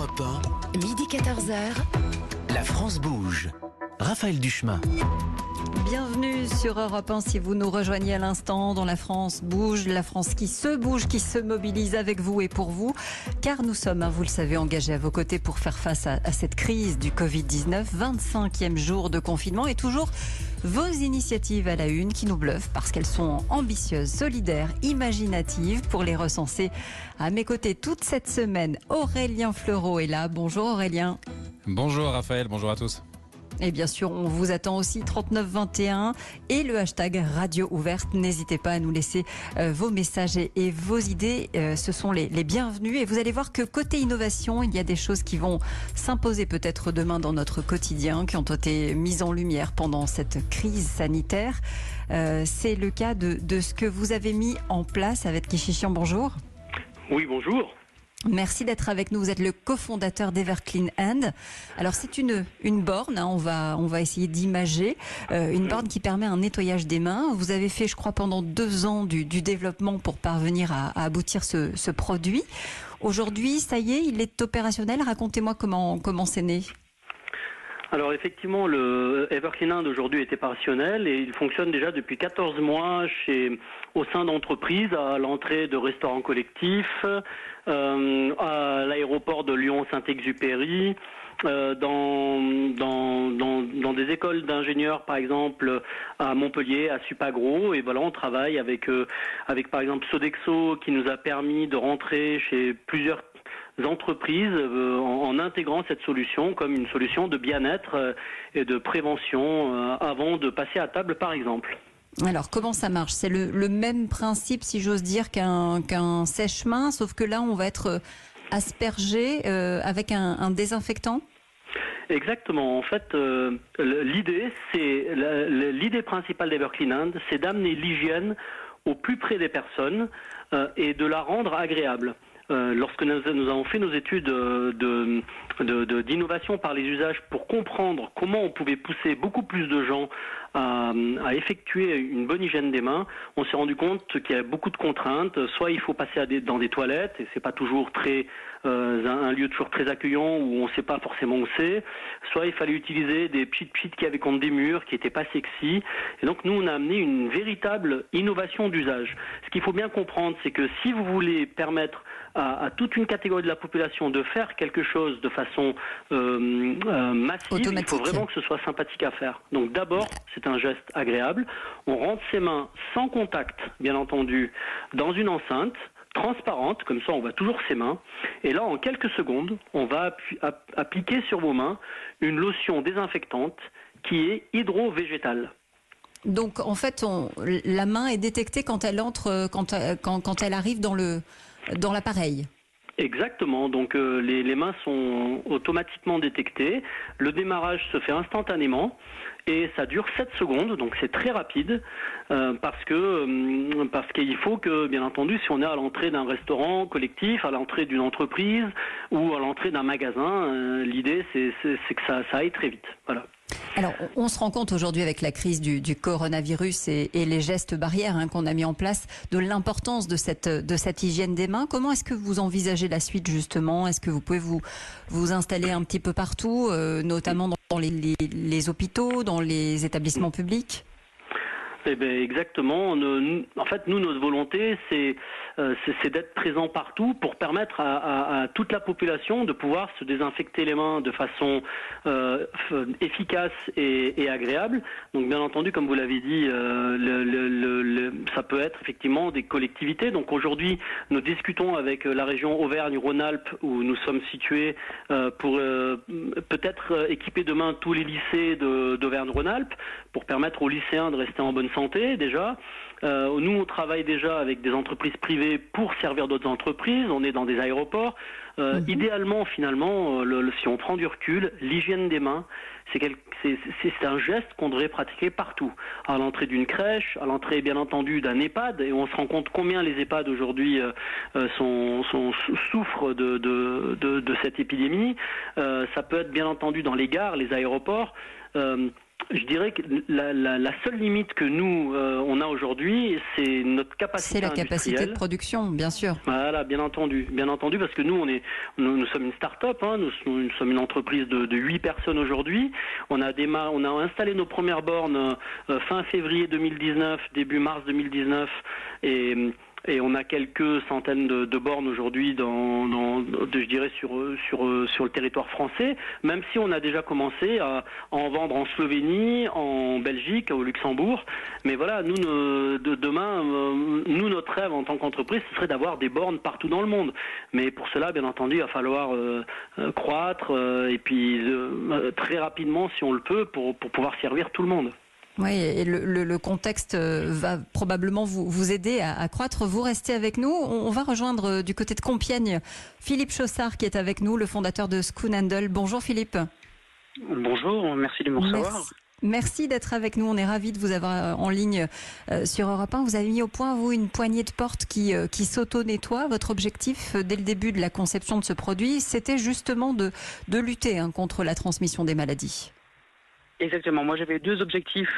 Europe 1, Midi 14h, la France bouge. Raphaël Duchemin. Bienvenue sur Europe 1 si vous nous rejoignez à l'instant dans La France bouge, la France qui se mobilise avec vous et pour vous, car nous sommes, vous le savez, engagés à vos côtés pour faire face à cette crise du Covid-19, 25e jour de confinement et toujours vos initiatives à la une qui nous bluffent parce qu'elles sont ambitieuses, solidaires, imaginatives. Pour les recenser à mes côtés toute cette semaine, Aurélien Fleureau est là. Bonjour Aurélien. Bonjour Raphaël, bonjour à tous. Et bien sûr, on vous attend aussi 3921 et le hashtag Radio Ouverte. N'hésitez pas à nous laisser vos messages et vos idées. Ce sont les bienvenus. Et vous allez voir que côté innovation, il y a des choses qui vont s'imposer peut-être demain dans notre quotidien, qui ont été mises en lumière pendant cette crise sanitaire. C'est le cas de ce que vous avez mis en place avec Kishichian. Bonjour. Oui, bonjour. Merci d'être avec nous. Vous êtes le cofondateur d'Everclean Hand. Alors c'est une borne, on va essayer d'imager, une borne qui permet un nettoyage des mains. Vous avez fait, je crois, pendant 2 ans du développement pour parvenir à aboutir ce produit. Aujourd'hui, ça y est, il est opérationnel. Racontez-moi comment c'est né. Alors effectivement, le Everclean Hand aujourd'hui est opérationnel et il fonctionne déjà depuis 14 mois au sein d'entreprises, à l'entrée de restaurants collectifs, à l'aéroport de Lyon-Saint-Exupéry, dans des écoles d'ingénieurs, par exemple à Montpellier, à Supagro. Et voilà, on travaille avec par exemple Sodexo qui nous a permis de rentrer chez plusieurs entreprises en intégrant cette solution comme une solution de bien-être et de prévention avant de passer à table, par exemple. Alors, comment ça marche? C'est le même principe, si j'ose dire, qu'un sèche-main, sauf que là, on va être aspergé avec un désinfectant? Exactement. En fait, l'idée principale d'Everclean Hand, c'est d'amener l'hygiène au plus près des personnes et de la rendre agréable. Lorsque nous avons fait nos études d'innovation par les usages pour comprendre comment on pouvait pousser beaucoup plus de gens à effectuer une bonne hygiène des mains, on s'est rendu compte qu'il y a beaucoup de contraintes. Soit il faut passer dans des toilettes et c'est pas toujours un lieu toujours très accueillant où on ne sait pas forcément où c'est. Soit il fallait utiliser des pchit-pchit qui avaient contre des murs, qui n'étaient pas sexy. Et donc nous on a amené une véritable innovation d'usage. Ce qu'il faut bien comprendre, c'est que si vous voulez permettre à toute une catégorie de la population de faire quelque chose de façon massive, il faut vraiment que ce soit sympathique à faire. Donc d'abord, c'est un geste agréable. On rentre ses mains sans contact, bien entendu, dans une enceinte transparente, comme ça on voit toujours ses mains. Et là, en quelques secondes, on va appliquer sur vos mains une lotion désinfectante qui est hydro-végétale. Donc en fait, la main est détectée quand elle entre, quand elle arrive dans l'appareil. Exactement, donc les mains sont automatiquement détectées, le démarrage se fait instantanément et ça dure 7 secondes, donc c'est très rapide parce qu'il faut que, bien entendu, si on est à l'entrée d'un restaurant collectif, à l'entrée d'une entreprise ou à l'entrée d'un magasin, l'idée c'est que ça aille très vite. Voilà. Alors, on se rend compte aujourd'hui avec la crise du coronavirus et les gestes barrières qu'on a mis en place de l'importance de cette hygiène des mains. Comment est-ce que vous envisagez la suite justement? Est-ce que vous pouvez vous installer un petit peu partout, notamment dans les hôpitaux, dans les établissements publics? Eh bien, exactement. En fait, notre volonté, c'est d'être présent partout pour permettre à toute la population de pouvoir se désinfecter les mains de façon efficace et agréable. Donc, bien entendu, comme vous l'avez dit, ça peut être effectivement des collectivités. Donc, aujourd'hui, nous discutons avec la région Auvergne-Rhône-Alpes où nous sommes situés pour peut-être équiper demain tous les lycées d'Auvergne-Rhône-Alpes pour permettre aux lycéens de rester en bonne santé déjà. Nous, on travaille déjà avec des entreprises privées pour servir d'autres entreprises. On est dans des aéroports. Idéalement, finalement, si on prend du recul, l'hygiène des mains, c'est un geste qu'on devrait pratiquer partout. À l'entrée d'une crèche, à l'entrée, bien entendu, d'un EHPAD. Et on se rend compte combien les EHPAD aujourd'hui souffrent de cette épidémie. Ça peut être, bien entendu, dans les gares, les aéroports. Je dirais que la seule limite que nous, on a aujourd'hui, c'est notre capacité C'est la capacité industrielle. de production, bien sûr. Voilà, bien entendu, parce que nous, nous sommes une start-up, hein, nous sommes une entreprise de 8 personnes aujourd'hui. On a installé nos premières bornes fin février 2019, début mars 2019, et on a quelques centaines de bornes aujourd'hui je dirais sur le territoire français, même si on a déjà commencé à en vendre en Slovénie, en Belgique, au Luxembourg. Mais voilà, nous, demain, notre rêve en tant qu'entreprise, ce serait d'avoir des bornes partout dans le monde. Mais pour cela, bien entendu, il va falloir croître et puis très rapidement, si on le peut, pour pouvoir servir tout le monde. Oui, et le contexte va probablement vous aider à croître. Vous restez avec nous. On va rejoindre du côté de Compiègne Philippe Chaussard qui est avec nous, le fondateur de Schoon Handle. Bonjour Philippe. Bonjour, merci de me recevoir. Merci d'être avec nous. On est ravis de vous avoir en ligne sur Europe 1. Vous avez mis au point, vous, une poignée de porte qui s'auto-nettoie. Votre objectif, dès le début de la conception de ce produit, c'était justement de lutter contre la transmission des maladies. Exactement. Moi, j'avais deux objectifs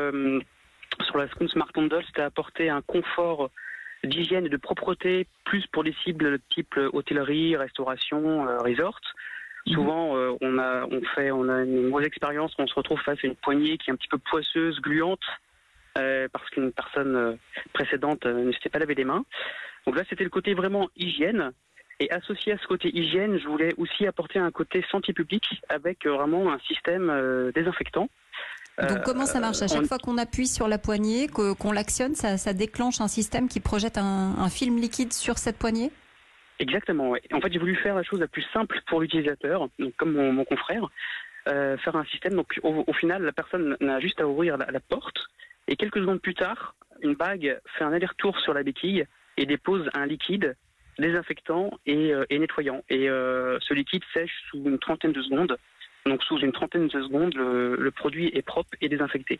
sur la Schoon Smart Handle. C'était apporter un confort d'hygiène et de propreté, plus pour des cibles type hôtellerie, restauration, resort. Souvent, on a une mauvaise expérience, on se retrouve face à une poignée qui est un petit peu poisseuse, gluante, parce qu'une personne précédente ne s'était pas lavé les mains. Donc là, c'était le côté vraiment hygiène. Et associé à ce côté hygiène, je voulais aussi apporter un côté santé publique avec vraiment un système désinfectant. Donc comment ça marche? À chaque fois qu'on appuie sur la poignée, qu'on l'actionne, ça déclenche un système qui projette un film liquide sur cette poignée? Exactement, oui. En fait, j'ai voulu faire la chose la plus simple pour l'utilisateur, donc comme mon confrère, faire un système. Donc au final, la personne n'a juste à ouvrir la porte et quelques secondes plus tard, une bague fait un aller-retour sur la béquille et dépose un liquide désinfectant et nettoyant. Et ce liquide sèche sous une trentaine de secondes. Donc sous une trentaine de secondes, le produit est propre et désinfecté.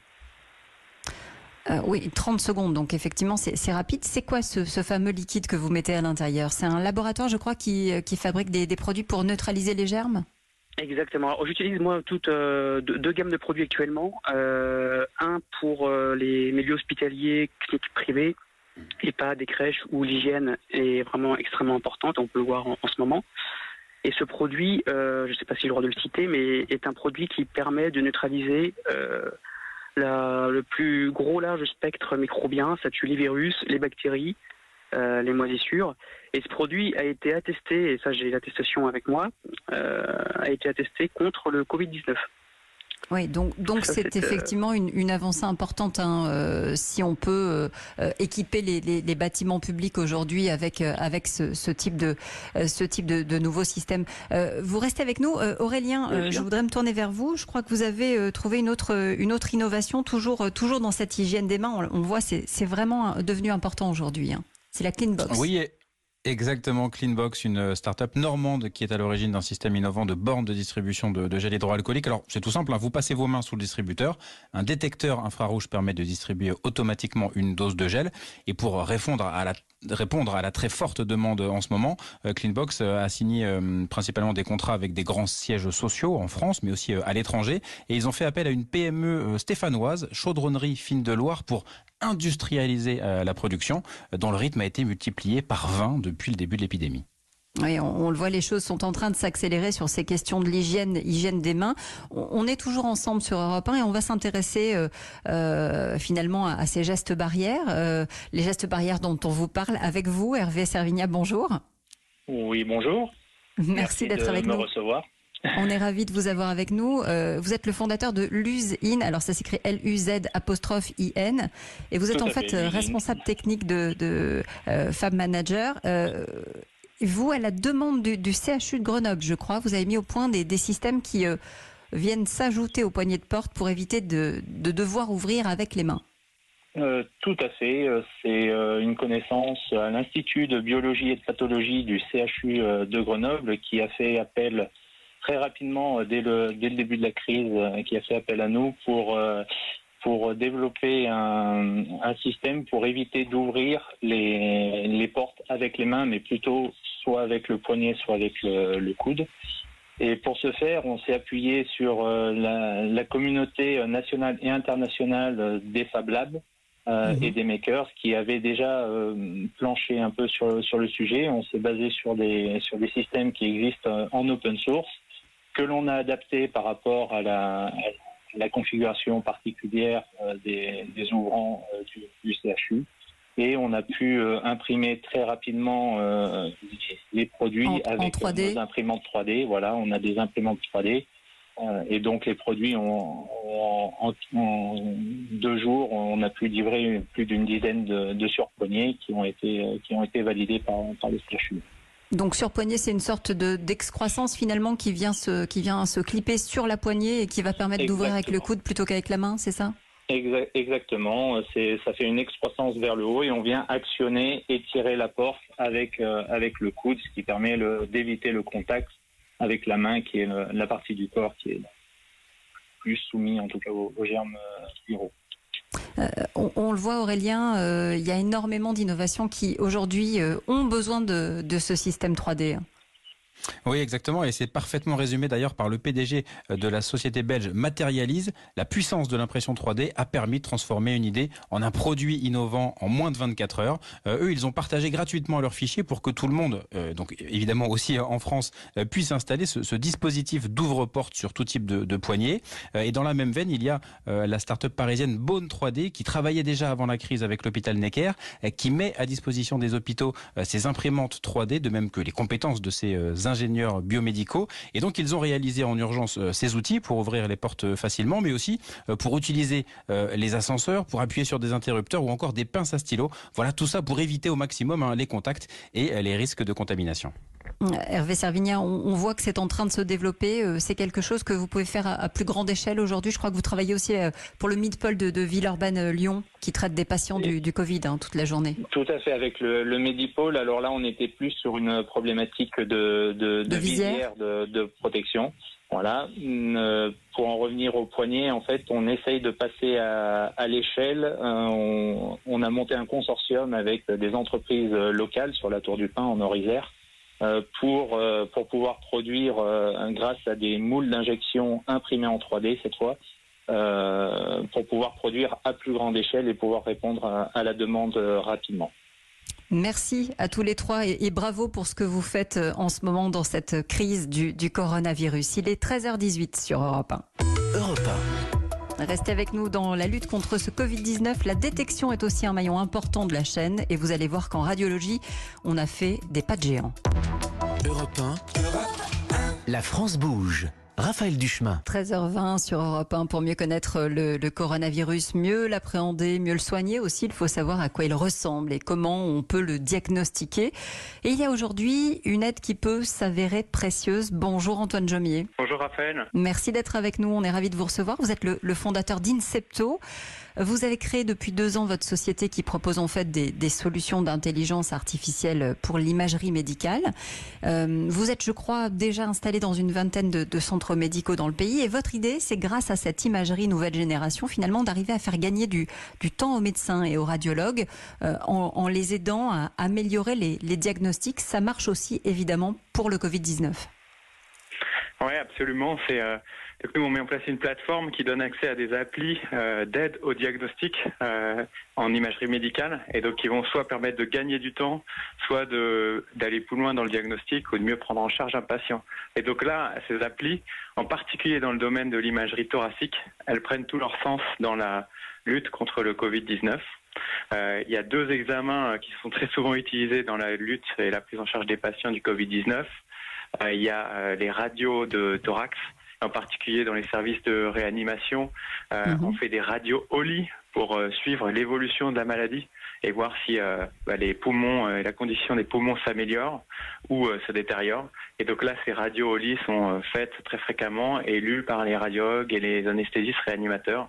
Oui, 30 secondes, donc effectivement c'est rapide. C'est quoi ce fameux liquide que vous mettez à l'intérieur? C'est un laboratoire, je crois, qui fabrique des produits pour neutraliser les germes? Exactement. Alors, j'utilise moi toutes deux gammes de produits actuellement. Un pour les milieux hospitaliers, cliniques privées, EHPAD, des crèches où l'hygiène est vraiment extrêmement importante, on peut le voir en ce moment. Et ce produit, je ne sais pas si j'ai le droit de le citer, mais est un produit qui permet de neutraliser le plus gros large spectre microbien. Ça tue les virus, les bactéries, les moisissures. Et ce produit a été attesté, et ça j'ai l'attestation avec moi, a été attesté contre le Covid-19. Oui, donc c'est effectivement une avancée importante si on peut équiper les bâtiments publics aujourd'hui avec ce type de nouveau système. Vous restez avec nous, Aurélien. Je voudrais me tourner vers vous. Je crois que vous avez trouvé une autre innovation, toujours dans cette hygiène des mains. On voit, c'est vraiment devenu important aujourd'hui. C'est la Cleanbox. Oui. Exactement, Cleanbox, une start-up normande qui est à l'origine d'un système innovant de bornes de distribution de gel hydroalcoolique. Alors, c'est tout simple, vous passez vos mains sous le distributeur, un détecteur infrarouge permet de distribuer automatiquement une dose de gel. Et pour répondre à la très forte demande en ce moment, Cleanbox a signé principalement des contrats avec des grands sièges sociaux en France, mais aussi à l'étranger. Et ils ont fait appel à une PME stéphanoise, Chaudronnerie Fine de Loire, pour industrialiser la production, dont le rythme a été multiplié par 20 depuis le début de l'épidémie. Oui, on le voit, les choses sont en train de s'accélérer sur ces questions de hygiène des mains. On est toujours ensemble sur Europe 1 et on va s'intéresser finalement à ces gestes barrières, les gestes barrières dont on vous parle avec vous, Hervé Servigna, bonjour. Oui, bonjour. Merci d'être avec nous. Recevoir. On est ravis de vous avoir avec nous. Vous êtes le fondateur de Luz-In, alors ça s'écrit L-U-Z'-I-N, et vous êtes en fait responsable technique de Fab Manager. Vous, à la demande du CHU de Grenoble, je crois, vous avez mis au point des systèmes qui viennent s'ajouter aux poignées de porte pour éviter de devoir ouvrir avec les mains. Tout à fait. C'est une connaissance à l'Institut de biologie et de pathologie du CHU de Grenoble qui a fait appel très rapidement, dès le début de la crise, qui a fait appel à nous pour développer un système pour éviter d'ouvrir les portes avec les mains, mais plutôt soit avec le poignet, soit avec le coude. Et pour ce faire, on s'est appuyé sur la communauté nationale et internationale des Fab Labs et des makers qui avaient déjà planché un peu sur le sujet. On s'est basé sur des systèmes qui existent en open source, que l'on a adapté par rapport à la configuration particulière des ouvrants du CHU. Et on a pu imprimer très rapidement les produits avec nos imprimantes 3D. Voilà, on a des imprimantes 3D. Et donc les produits, en 2 jours, on a pu livrer plus d'une dizaine de surpoignets qui ont été validés par le CHU. Donc surpoignet, c'est une sorte d'excroissance finalement qui vient se clipper sur la poignée et qui va permettre d'ouvrir avec le coude plutôt qu'avec la main, c'est ça ? Exactement, ça fait une excroissance vers le haut et on vient actionner et tirer la porte avec le coude, ce qui permet d'éviter le contact avec la main qui est la partie du corps qui est plus soumise en tout cas aux germes viraux. On le voit Aurélien, il y a énormément d'innovations qui aujourd'hui ont besoin de ce système 3D. Oui, exactement, et c'est parfaitement résumé d'ailleurs par le PDG de la société belge Materialise. La puissance de l'impression 3D a permis de transformer une idée en un produit innovant en moins de 24 heures. Eux, ils ont partagé gratuitement leurs fichiers pour que tout le monde, donc évidemment aussi en France, puisse installer ce dispositif d'ouvre-porte sur tout type de poignée. Et dans la même veine, il y a la start-up parisienne Bone 3D qui travaillait déjà avant la crise avec l'hôpital Necker, qui met à disposition des hôpitaux ces imprimantes 3D, de même que les compétences de ces ingénieurs biomédicaux. Et donc, ils ont réalisé en urgence ces outils pour ouvrir les portes facilement, mais aussi pour utiliser les ascenseurs, pour appuyer sur des interrupteurs ou encore des pinces à stylo. Voilà, tout ça pour éviter au maximum les contacts et les risques de contamination. Hervé Servignat, on voit que c'est en train de se développer. C'est quelque chose que vous pouvez faire à plus grande échelle aujourd'hui. Je crois que vous travaillez aussi pour le Midpôle de Villeurbanne Lyon, qui traite des patients du Covid toute la journée. Tout à fait, avec le Medipôle. Alors là, on était plus sur une problématique de visière de protection. Voilà. Pour en revenir au poignet, en fait, on essaye de passer à l'échelle. On a monté un consortium avec des entreprises locales sur la Tour du Pin en Nord-Isère. Pour pouvoir produire, grâce à des moules d'injection imprimés en 3D cette fois, pour pouvoir produire à plus grande échelle et pouvoir répondre à la demande rapidement. Merci à tous les trois et bravo pour ce que vous faites en ce moment dans cette crise du coronavirus. Il est 13h18 sur Europe 1. Europe 1. Restez avec nous dans la lutte contre ce Covid-19. La détection est aussi un maillon important de la chaîne et vous allez voir qu'en radiologie, on a fait des pas de géant. Europe 1. La France bouge. Raphaël Duchemin. 13h20 sur Europe 1 pour mieux connaître le coronavirus, mieux l'appréhender, mieux le soigner aussi. Il faut savoir à quoi il ressemble et comment on peut le diagnostiquer. Et il y a aujourd'hui une aide qui peut s'avérer précieuse. Bonjour Antoine Jomier. Bonjour Raphaël. Merci d'être avec nous, on est ravis de vous recevoir. Vous êtes le fondateur d'Incepto. Vous avez créé depuis 2 ans votre société qui propose en fait des solutions d'intelligence artificielle pour l'imagerie médicale. Vous êtes, je crois, déjà installé dans une vingtaine de centres médicaux dans le pays et votre idée, c'est grâce à cette imagerie nouvelle génération, finalement, d'arriver à faire gagner du temps aux médecins et aux radiologues en les aidant à améliorer les diagnostics. Ça marche aussi, évidemment, pour le Covid-19. Oui, absolument. Donc nous, on met en place une plateforme qui donne accès à des applis d'aide au diagnostic en imagerie médicale et donc qui vont soit permettre de gagner du temps, soit d'aller plus loin dans le diagnostic ou de mieux prendre en charge un patient. Et donc là, ces applis, en particulier dans le domaine de l'imagerie thoracique, elles prennent tout leur sens dans la lutte contre le Covid-19. Il y a 2 examens qui sont très souvent utilisés dans la lutte et la prise en charge des patients du Covid-19. Il y a les radios de thorax, en particulier dans les services de réanimation. On fait des radios au lit pour suivre l'évolution de la maladie et voir si les poumons, la condition des poumons s'améliore ou se détériore. Et donc là, ces radios au lit sont faites très fréquemment et lues par les radiologues et les anesthésistes réanimateurs.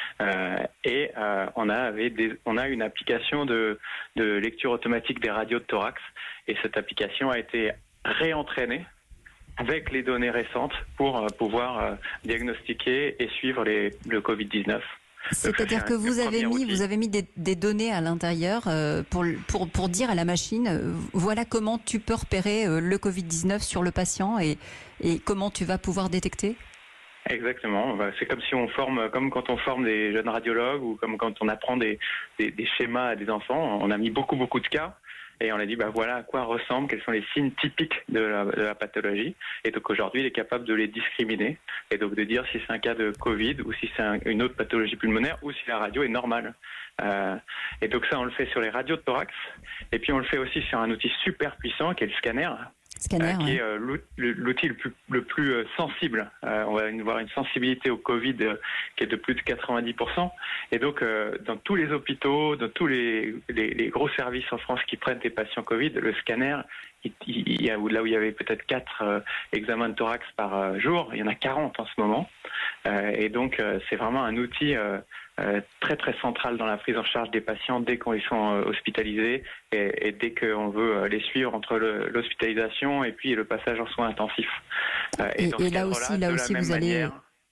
On a une application de lecture automatique des radios de thorax et cette application a été réentraînée avec les données récentes pour pouvoir diagnostiquer et suivre le Covid-19. C'est-à-dire que vous avez mis des données à l'intérieur pour dire à la machine, voilà comment tu peux repérer le Covid-19 sur le patient et comment tu vas pouvoir détecter ? Exactement. C'est comme si comme quand on forme des jeunes radiologues ou comme quand on apprend des schémas à des enfants. On a mis beaucoup de cas. Et on a dit, voilà à quoi ressemble, quels sont les signes typiques de la pathologie. Et donc aujourd'hui, il est capable de les discriminer et donc de dire si c'est un cas de Covid ou si c'est une autre pathologie pulmonaire ou si la radio est normale. Et donc ça, on le fait sur les radios de thorax. Et puis on le fait aussi sur un outil super puissant qui est le scanner. Qui est l'outil le plus sensible. On va avoir une sensibilité au Covid qui est de plus de 90%. Et donc, dans tous les hôpitaux, dans tous les gros services en France qui prennent des patients Covid, le scanner, là où il y avait peut-être 4 examens de thorax par jour, il y en a 40 en ce moment. Et donc, c'est vraiment un outil très très central dans la prise en charge des patients dès qu'ils sont hospitalisés et dès qu'on veut les suivre entre l'hospitalisation et puis le passage en soins intensifs. Et là aussi vous allez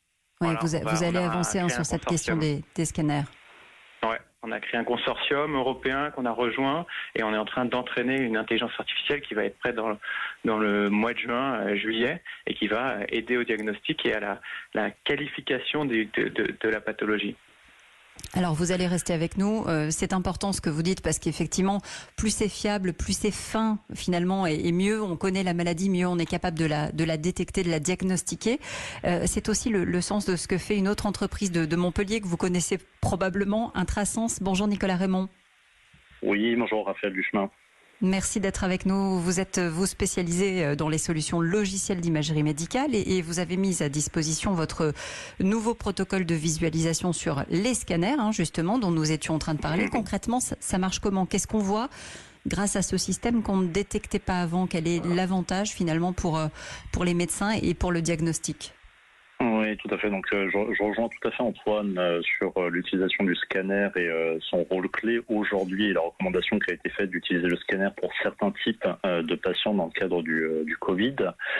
avancer sur cette question des scanners. Ouais, on a créé un consortium européen qu'on a rejoint et on est en train d'entraîner une intelligence artificielle qui va être prête dans le mois de juin, juillet, et qui va aider au diagnostic et à la qualification de la pathologie. Alors vous allez rester avec nous, c'est important ce que vous dites parce qu'effectivement plus c'est fiable, plus c'est fin finalement et mieux on connaît la maladie, mieux on est capable de la détecter, de la diagnostiquer. C'est aussi le sens de ce que fait une autre entreprise de Montpellier que vous connaissez probablement, Intrasense. Bonjour Nicolas Raymond. Oui, bonjour Raphaël Duchemin. Merci d'être avec nous. Vous êtes spécialisé dans les solutions logicielles d'imagerie médicale et vous avez mis à disposition votre nouveau protocole de visualisation sur les scanners, justement, dont nous étions en train de parler. Concrètement, ça marche comment ? Qu'est-ce qu'on voit grâce à ce système qu'on ne détectait pas avant ? Quel est l'avantage finalement pour les médecins et pour le diagnostic ? Oui, tout à fait. Donc, je rejoins tout à fait Antoine sur l'utilisation du scanner et son rôle clé aujourd'hui et la recommandation qui a été faite d'utiliser le scanner pour certains types de patients dans le cadre du Covid.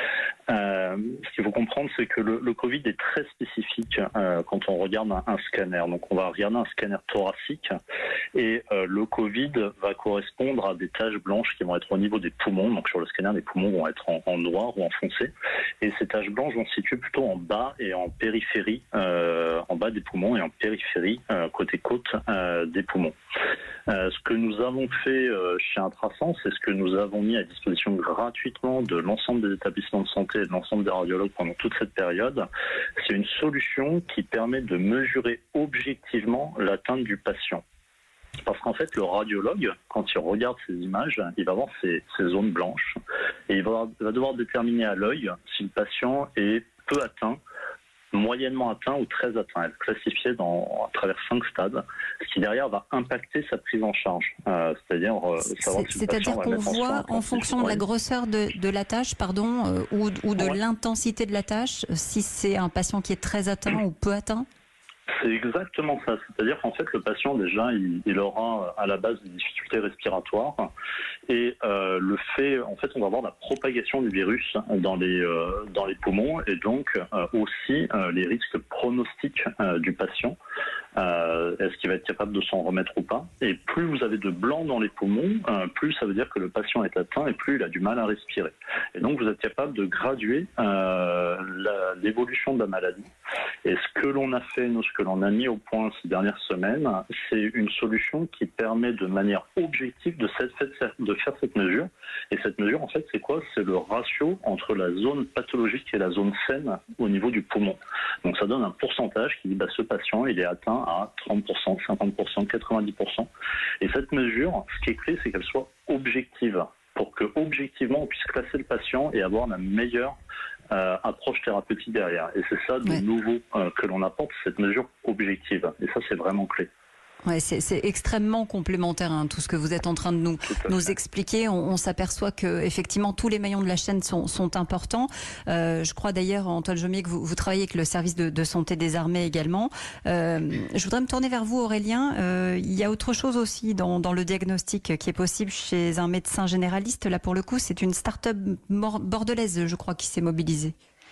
Ce qu'il faut comprendre, c'est que le Covid est très spécifique quand on regarde un scanner. Donc, on va regarder un scanner thoracique et le Covid va correspondre à des taches blanches qui vont être au niveau des poumons. Donc, sur le scanner, les poumons vont être en noir ou en foncé. Et ces taches blanches vont se situer plutôt en bas et en périphérie, en bas des poumons et en périphérie, côte des poumons. Ce que nous avons fait chez Intrasense, c'est ce que nous avons mis à disposition gratuitement de l'ensemble des établissements de santé et de l'ensemble des radiologues pendant toute cette période. C'est une solution qui permet de mesurer objectivement l'atteinte du patient. Parce qu'en fait, le radiologue, quand il regarde ces images, il va voir ces zones blanches et il va devoir déterminer à l'œil si le patient est peu atteint, moyennement atteint ou très atteint. Elle est classifiée à travers 5 stades, ce qui derrière va impacter sa prise en charge. C'est-à-dire savoir si le patient va qu'on mettre voit en fonction de la grosseur de la tâche, ou de l'intensité de la tâche, si c'est un patient qui est très atteint ou peu atteint. C'est exactement ça. C'est-à-dire qu'en fait, le patient, déjà, il aura à la base des difficultés respiratoires. Et en fait, on va avoir la propagation du virus dans les poumons et donc aussi les risques pronostiques du patient. Est-ce qu'il va être capable de s'en remettre ou pas? Et plus vous avez de blanc dans les poumons, plus ça veut dire que le patient est atteint et plus il a du mal à respirer. Et donc vous êtes capable de graduer l'évolution de la maladie. Et ce que l'on a fait, ce que l'on a mis au point ces dernières semaines, c'est une solution qui permet de manière objective de faire cette mesure. Et cette mesure, en fait, c'est quoi? C'est le ratio entre la zone pathologique et la zone saine au niveau du poumon. Donc ça donne un pourcentage qui dit ce patient, il est atteint à 30%, 50%, 90%. Et cette mesure, ce qui est clé, c'est qu'elle soit objective, pour que objectivement on puisse classer le patient et avoir la meilleure approche thérapeutique derrière. Et c'est ça de nouveau que l'on apporte, cette mesure objective. Et ça, c'est vraiment clé. Ouais, c'est extrêmement complémentaire, tout ce que vous êtes en train de nous expliquer. On s'aperçoit que effectivement tous les maillons de la chaîne sont importants. Je crois d'ailleurs, Antoine Jomier, que vous travaillez avec le service de santé des armées également. Je voudrais me tourner vers vous, Aurélien. Il y a autre chose aussi dans le diagnostic qui est possible chez un médecin généraliste. Là, pour le coup, c'est une start-up bordelaise, je crois, qui s'est mobilisée.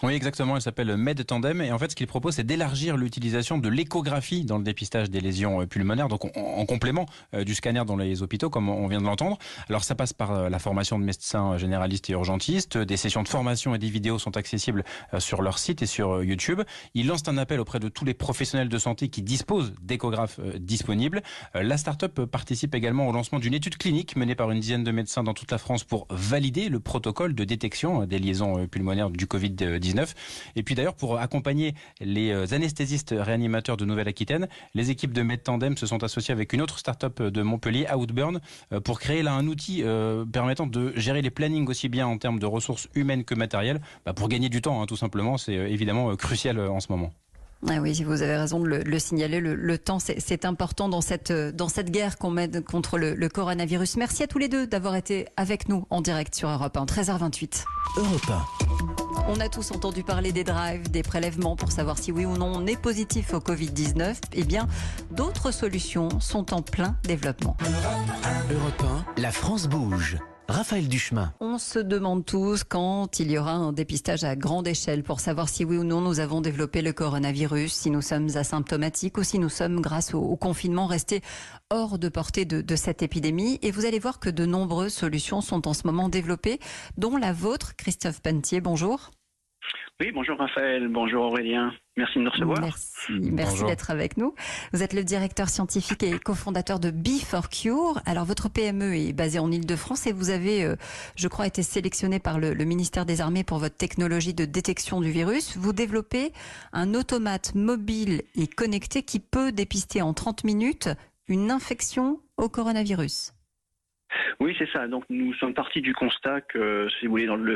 Oui, exactement. Elle s'appelle MedTandem. Et en fait, ce qu'il propose, c'est d'élargir l'utilisation de l'échographie dans le dépistage des lésions pulmonaires, donc en complément du scanner dans les hôpitaux, comme on vient de l'entendre. Alors, ça passe par la formation de médecins généralistes et urgentistes. Des sessions de formation et des vidéos sont accessibles sur leur site et sur YouTube. Ils lancent un appel auprès de tous les professionnels de santé qui disposent d'échographes disponibles. La start-up participe également au lancement d'une étude clinique menée par une dizaine de médecins dans toute la France pour valider le protocole de détection des liaisons pulmonaires du Covid-19. Et puis d'ailleurs, pour accompagner les anesthésistes réanimateurs de Nouvelle-Aquitaine, les équipes de MedTandem se sont associées avec une autre start-up de Montpellier, Outburn, pour créer là un outil permettant de gérer les plannings aussi bien en termes de ressources humaines que matérielles, pour gagner du temps, tout simplement. C'est évidemment crucial en ce moment. Ah oui, vous avez raison de le signaler. Le temps, c'est important dans cette guerre qu'on mène contre le coronavirus. Merci à tous les deux d'avoir été avec nous en direct sur Europe 1, 13h28. Europe 1. On a tous entendu parler des drives, des prélèvements pour savoir si oui ou non on est positif au Covid-19. Eh bien, d'autres solutions sont en plein développement. Europe 1, la France bouge. Raphaël Duchemin. On se demande tous quand il y aura un dépistage à grande échelle pour savoir si oui ou non nous avons développé le coronavirus, si nous sommes asymptomatiques ou si nous sommes, grâce au confinement, restés hors de portée de cette épidémie. Et vous allez voir que de nombreuses solutions sont en ce moment développées, dont la vôtre. Christophe Pentier, bonjour. Oui, bonjour Raphaël, bonjour Aurélien. Merci de nous recevoir. Merci d'être avec nous. Vous êtes le directeur scientifique et cofondateur de Be4Cure. Alors, votre PME est basée en Ile-de-France et vous avez, je crois, été sélectionné par le ministère des Armées pour votre technologie de détection du virus. Vous développez un automate mobile et connecté qui peut dépister en 30 minutes une infection au coronavirus. Oui, c'est ça. Donc, nous sommes partis du constat que, si vous voulez, dans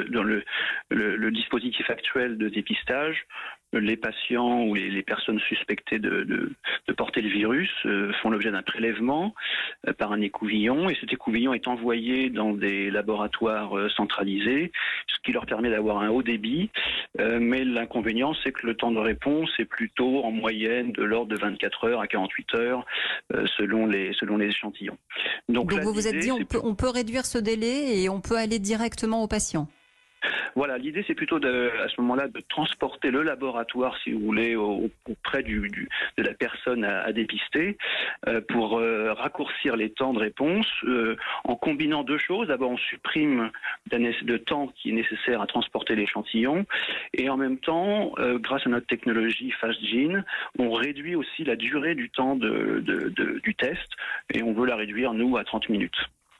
le dispositif actuel de dépistage, les patients ou les personnes suspectées de porter le virus font l'objet d'un prélèvement par un écouvillon, et cet écouvillon est envoyé dans des laboratoires centralisés, ce qui leur permet d'avoir un haut débit, mais l'inconvénient, c'est que le temps de réponse est plutôt en moyenne de l'ordre de 24 heures à 48 heures selon les échantillons. Donc là, vous vous êtes dit on peut réduire ce délai et on peut aller directement au patient. Voilà, l'idée c'est plutôt à ce moment-là de transporter le laboratoire, si vous voulez, auprès de la personne à dépister, pour raccourcir les temps de réponse, en combinant deux choses. D'abord, on supprime le temps qui est nécessaire à transporter l'échantillon, et en même temps, grâce à notre technologie FastGene, on réduit aussi la durée du temps du test, et on veut la réduire, nous, à 30 minutes.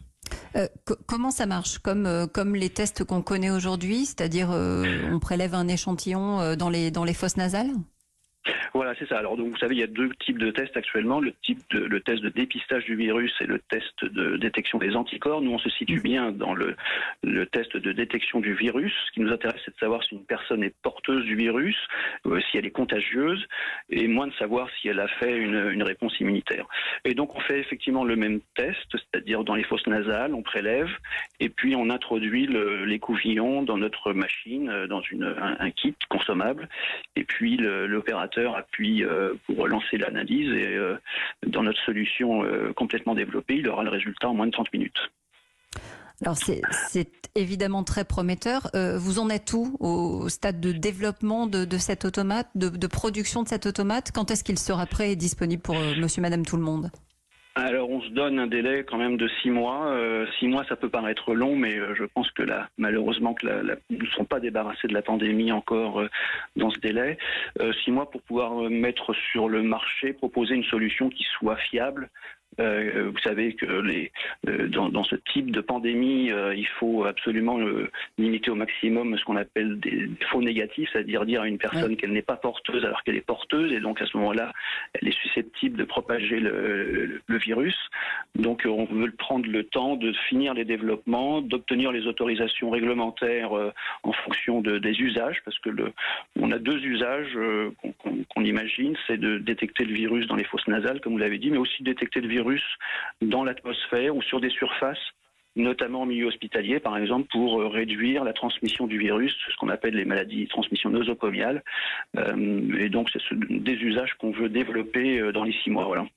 Comment ça marche comme les tests qu'on connaît aujourd'hui, c'est-à-dire on prélève un échantillon dans les fosses nasales ? Voilà, c'est ça. Alors, donc, vous savez, il y a deux types de tests actuellement. Le test de dépistage du virus et le test de détection des anticorps. Nous, on se situe bien dans le test de détection du virus. Ce qui nous intéresse, c'est de savoir si une personne est porteuse du virus, si elle est contagieuse, et moins de savoir si elle a fait une réponse immunitaire. Et donc, on fait effectivement le même test, c'est-à-dire dans les fosses nasales, on prélève, et puis on introduit l'écouvillon dans notre machine, dans un kit consommable, et puis l'opérateur appuie pour lancer l'analyse, et dans notre solution complètement développée, il aura le résultat en moins de 30 minutes. Alors c'est évidemment très prometteur. Vous en êtes où au stade de développement de cet automate, de production de cet automate ? Quand est-ce qu'il sera prêt et disponible pour monsieur, madame, tout le monde ? Alors, on se donne un délai quand même de 6 mois. 6 mois, ça peut paraître long, mais je pense que malheureusement, nous ne sommes pas débarrassés de la pandémie encore dans ce délai. 6 mois pour pouvoir mettre sur le marché, proposer une solution qui soit fiable. Vous savez que dans ce type de pandémie, il faut absolument limiter au maximum ce qu'on appelle des faux négatifs, c'est-à-dire dire à une personne qu'elle n'est pas porteuse alors qu'elle est porteuse, et donc à ce moment-là, elle est susceptible de propager le virus. Donc on veut prendre le temps de finir les développements, d'obtenir les autorisations réglementaires en fonction des usages, parce que on a deux usages qu'on imagine, c'est de détecter le virus dans les fosses nasales, comme vous l'avez dit, mais aussi de détecter le virus dans l'atmosphère ou sur des surfaces, notamment en milieu hospitalier, par exemple, pour réduire la transmission du virus, ce qu'on appelle les maladies de transmission nosocomiale. Et donc, c'est des usages qu'on veut développer dans les 6 mois. Voilà.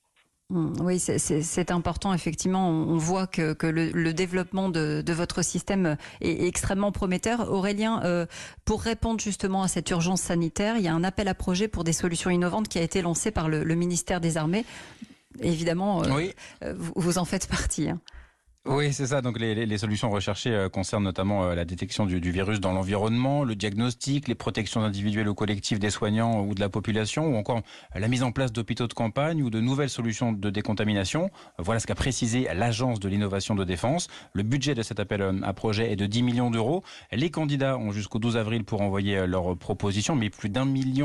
Oui, c'est important, effectivement. On voit que le développement de votre système est extrêmement prometteur. Aurélien, pour répondre justement à cette urgence sanitaire, il y a un appel à projet pour des solutions innovantes qui a été lancé par le ministère des Armées. Évidemment, oui. Vous en faites partie. Hein. Oui, c'est ça. Donc les solutions recherchées concernent notamment la détection du virus dans l'environnement, le diagnostic, les protections individuelles ou collectives des soignants ou de la population, ou encore la mise en place d'hôpitaux de campagne ou de nouvelles solutions de décontamination. Voilà ce qu'a précisé l'Agence de l'innovation de défense. Le budget de cet appel à projet est de 10 millions d'euros. Les candidats ont jusqu'au 12 avril pour envoyer leurs propositions, mais plus d'un millier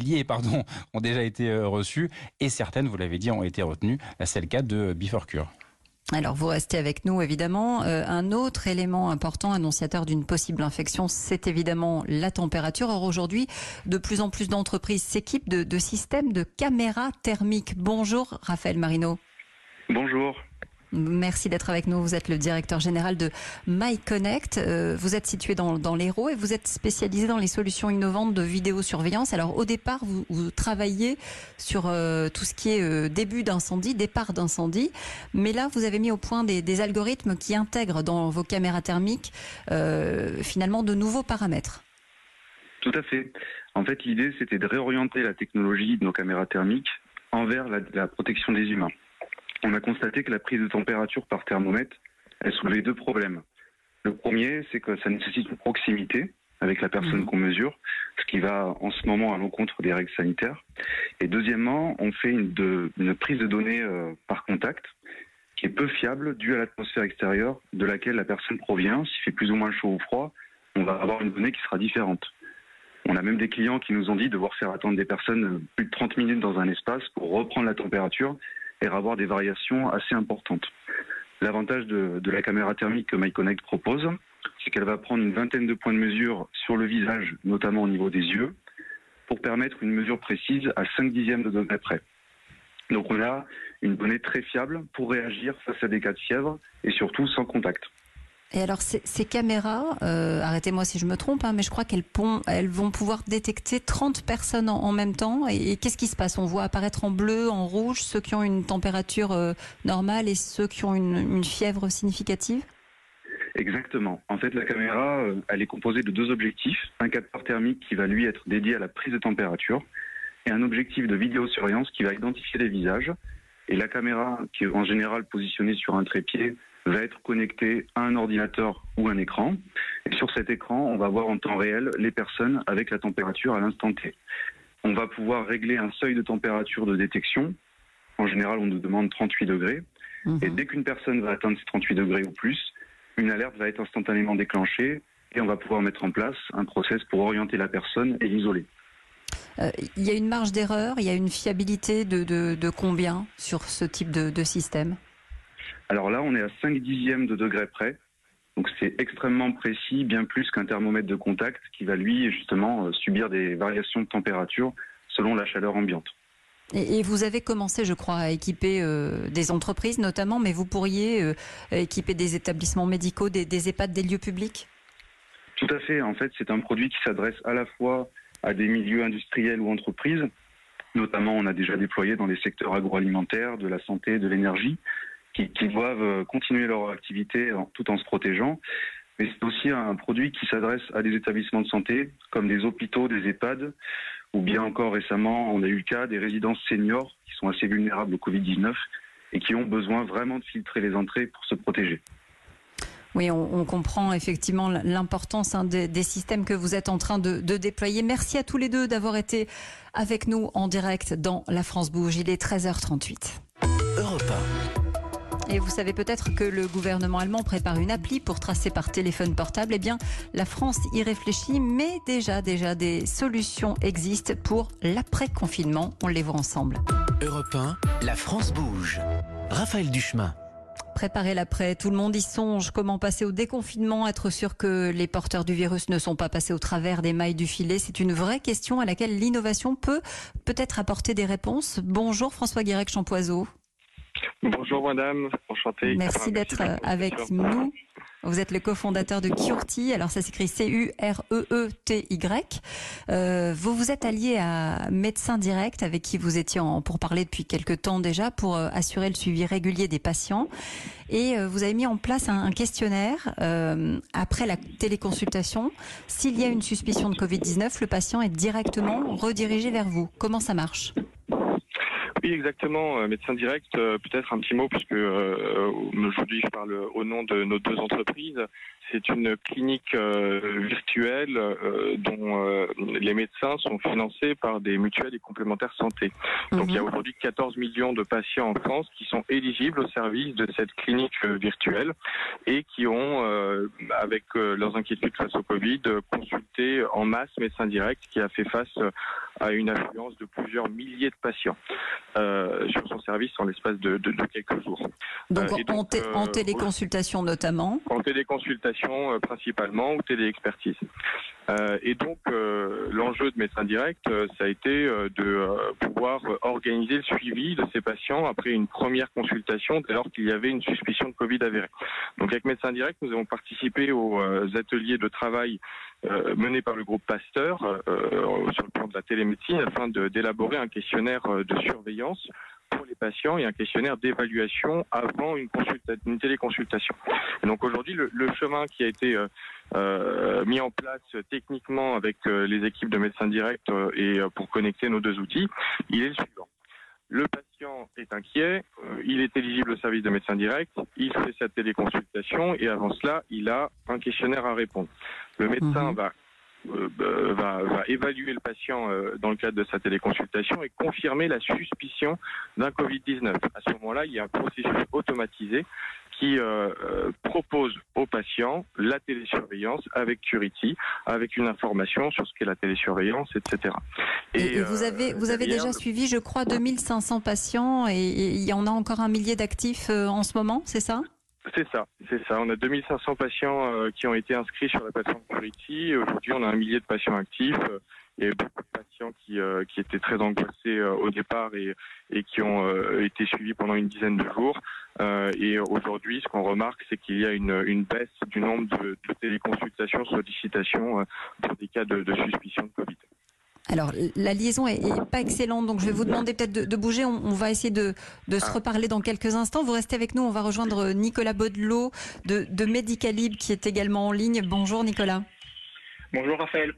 ont déjà été reçus et certaines, vous l'avez dit, ont été retenues. C'est le cas de Bifurcure. Alors, vous restez avec nous, évidemment. Un autre élément important, annonciateur d'une possible infection, c'est évidemment la température. Or, aujourd'hui, de plus en plus d'entreprises s'équipent de systèmes de caméras thermiques. Bonjour, Raphaël Marino. Bonjour. Merci d'être avec nous. Vous êtes le directeur général de MyConnect. Vous êtes situé dans l'Hérault et vous êtes spécialisé dans les solutions innovantes de vidéosurveillance. Alors au départ, vous travaillez sur tout ce qui est début d'incendie, départ d'incendie. Mais là, vous avez mis au point des algorithmes qui intègrent dans vos caméras thermiques finalement de nouveaux paramètres. Tout à fait. En fait, l'idée, c'était de réorienter la technologie de nos caméras thermiques envers la protection des humains. On a constaté que la prise de température par thermomètre, elle soulevait deux problèmes. Le premier, c'est que ça nécessite une proximité avec la personne qu'on mesure, ce qui va en ce moment à l'encontre des règles sanitaires. Et deuxièmement, on fait une prise de données par contact qui est peu fiable due à l'atmosphère extérieure de laquelle la personne provient. S'il fait plus ou moins chaud ou froid, on va avoir une donnée qui sera différente. On a même des clients qui nous ont dit devoir faire attendre des personnes plus de 30 minutes dans un espace pour reprendre la température et avoir des variations assez importantes. L'avantage de la caméra thermique que MyConnect propose, c'est qu'elle va prendre une vingtaine de points de mesure sur le visage, notamment au niveau des yeux, pour permettre une mesure précise à 5/10 de degré près. Donc on a une donnée très fiable pour réagir face à des cas de fièvre et surtout sans contact. Et alors ces caméras, arrêtez-moi si je me trompe, mais je crois qu'elles vont pouvoir détecter 30 personnes en même temps. Et qu'est-ce qui se passe? On voit apparaître en bleu, en rouge, ceux qui ont une température normale et ceux qui ont une fièvre significative? Exactement. En fait, la caméra, elle est composée de deux objectifs. Un capteur thermique qui va lui être dédié à la prise de température et un objectif de vidéosurveillance qui va identifier les visages. Et la caméra, qui est en général positionnée sur un trépied, va être connecté à un ordinateur ou un écran. Et sur cet écran, on va voir en temps réel les personnes avec la température à l'instant T. On va pouvoir régler un seuil de température de détection. En général, on nous demande 38 degrés. Et dès qu'une personne va atteindre ces 38 degrés ou plus, une alerte va être instantanément déclenchée et on va pouvoir mettre en place un process pour orienter la personne et l'isoler. Il y a une marge d'erreur, il y a une fiabilité de combien sur ce type de système? Alors là, on est à 5/10 de degré près. Donc c'est extrêmement précis, bien plus qu'un thermomètre de contact qui va lui justement subir des variations de température selon la chaleur ambiante. Et vous avez commencé, je crois, à équiper des entreprises notamment, mais vous pourriez équiper des établissements médicaux, des EHPAD, des lieux publics? Tout à fait. En fait, c'est un produit qui s'adresse à la fois à des milieux industriels ou entreprises. Notamment, on a déjà déployé dans les secteurs agroalimentaires, de la santé, de l'énergie, qui doivent continuer leur activité tout en se protégeant. Mais c'est aussi un produit qui s'adresse à des établissements de santé, comme des hôpitaux, des EHPAD, ou bien encore récemment, on a eu le cas des résidences seniors qui sont assez vulnérables au Covid-19 et qui ont besoin vraiment de filtrer les entrées pour se protéger. Oui, on comprend effectivement l'importance des systèmes que vous êtes en train de déployer. Merci à tous les deux d'avoir été avec nous en direct dans La France Bouge. Il est 13h38. Europe 1. Et vous savez peut-être que le gouvernement allemand prépare une appli pour tracer par téléphone portable. Eh bien, la France y réfléchit, mais déjà des solutions existent pour l'après-confinement. On les voit ensemble. Europe 1, La France bouge. Raphaël Duchemin. Préparer l'après, tout le monde y songe. Comment passer au déconfinement, être sûr que les porteurs du virus ne sont pas passés au travers des mailles du filet? C'est une vraie question à laquelle l'innovation peut-être apporter des réponses. Bonjour François Guirec-Champoiseau. Bonjour madame, enchanté. Merci d'être avec nous. Vous êtes le cofondateur de Cureety. Alors ça s'écrit Cureety. Vous vous êtes allié à Médecins Direct, avec qui vous étiez en pourparlers depuis quelques temps déjà, pour assurer le suivi régulier des patients. Et vous avez mis en place un questionnaire après la téléconsultation. S'il y a une suspicion de Covid-19, le patient est directement redirigé vers vous. Comment ça marche ? Oui, exactement. Médecins Direct, peut-être un petit mot, puisque aujourd'hui je parle au nom de nos deux entreprises. C'est une clinique virtuelle dont les médecins sont financés par des mutuelles et complémentaires santé. Donc il y a aujourd'hui 14 millions de patients en France qui sont éligibles au service de cette clinique virtuelle et qui ont, avec leurs inquiétudes face au Covid, consulté en masse Médecins Direct, qui a fait face à une affluence de plusieurs milliers de patients sur son service en l'espace de quelques jours. Donc en téléconsultation notamment. En téléconsultation principalement ou téléexpertise. Et donc l'enjeu de Médecins Direct, ça a été de pouvoir organiser le suivi de ces patients après une première consultation dès lors qu'il y avait une suspicion de Covid avérée. Donc avec Médecins Direct, nous avons participé aux ateliers de travail menés par le groupe Pasteur sur le plan de la télémédecine afin d'élaborer un questionnaire de surveillance pour les patients et un questionnaire d'évaluation avant une téléconsultation. Et donc aujourd'hui, le chemin qui a été mis en place techniquement avec les équipes de Médecins Direct et pour connecter nos deux outils, il est le suivant. Le patient est inquiet, il est éligible au service de Médecins Direct, il fait sa téléconsultation et avant cela, il a un questionnaire à répondre. Le médecin va évaluer le patient dans le cadre de sa téléconsultation et confirmer la suspicion d'un Covid-19. À ce moment-là, il y a un processus automatisé qui propose au patient la télésurveillance avec Cureety, avec une information sur ce qu'est la télésurveillance, etc. Et vous avez déjà suivi, je crois, 2500 patients et il y en a encore un millier d'actifs en ce moment, c'est ça ? C'est ça. On a 2500 patients qui ont été inscrits sur la plateforme Cureety. Aujourd'hui, on a un millier de patients actifs. Il y a eu beaucoup de patients qui étaient très angoissés au départ et qui ont été suivis pendant une dizaine de jours. Et aujourd'hui, ce qu'on remarque, c'est qu'il y a une baisse du nombre de téléconsultations, sollicitations pour des cas de suspicion de Covid. Alors, la liaison est pas excellente, donc je vais vous demander peut-être de bouger. On va essayer de se reparler dans quelques instants. Vous restez avec nous, on va rejoindre Nicolas Baudelot de Medicalib qui est également en ligne. Bonjour Nicolas. Bonjour Raphaël.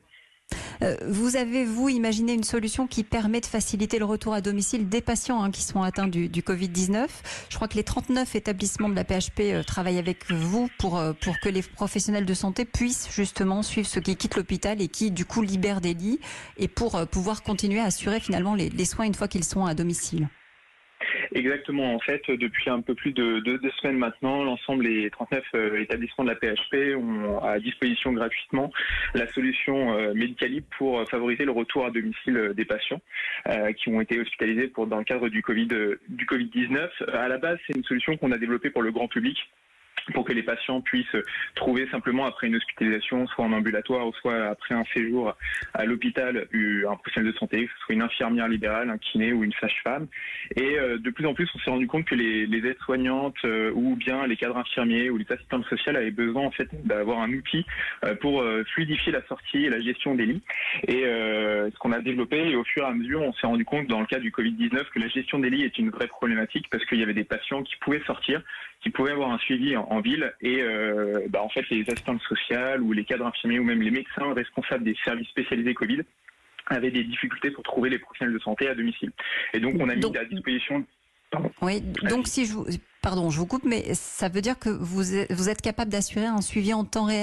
Vous avez, vous, imaginé une solution qui permet de faciliter le retour à domicile des patients qui sont atteints du Covid-19. Je crois que les 39 établissements de la PHP travaillent avec vous pour que les professionnels de santé puissent justement suivre ceux qui quittent l'hôpital et qui, du coup, libèrent des lits et pour pouvoir continuer à assurer finalement les soins une fois qu'ils sont à domicile. Exactement. En fait, depuis un peu plus de 2 semaines maintenant, l'ensemble des 39 établissements de la PHP ont à disposition gratuitement la solution Medicalib pour favoriser le retour à domicile des patients qui ont été hospitalisés dans le cadre du Covid-19. À la base, c'est une solution qu'on a développée pour le grand public, pour que les patients puissent trouver simplement après une hospitalisation, soit en ambulatoire ou soit après un séjour à l'hôpital, un professionnel de santé, que ce soit une infirmière libérale, un kiné ou une sage-femme. Et de plus en plus, on s'est rendu compte que les aides-soignantes ou bien les cadres infirmiers ou les assistantes sociales avaient besoin en fait d'avoir un outil pour fluidifier la sortie et la gestion des lits. Et ce qu'on a développé, et au fur et à mesure, on s'est rendu compte dans le cas du Covid-19 que la gestion des lits est une vraie problématique parce qu'il y avait des patients qui pouvaient sortir, qui pouvaient avoir un suivi en ville et en fait les assistantes sociales ou les cadres infirmiers ou même les médecins responsables des services spécialisés Covid avaient des difficultés pour trouver les professionnels de santé à domicile. Et donc on a mis à disposition... Oui, donc si je vous coupe, mais ça veut dire que vous êtes capable d'assurer un suivi en temps réel ?